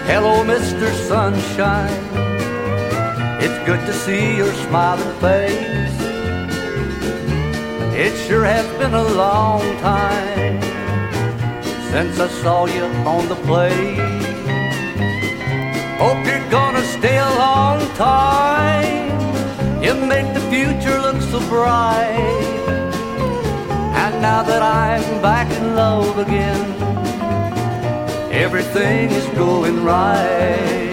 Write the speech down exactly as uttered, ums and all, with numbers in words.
Hello, Mister Sunshine. It's good to see your smiling face. It sure has been a long time since I saw you on the plate. Hope you're gonna stay a long time. You make the future look so bright. And now that I'm back in love again, everything is going right.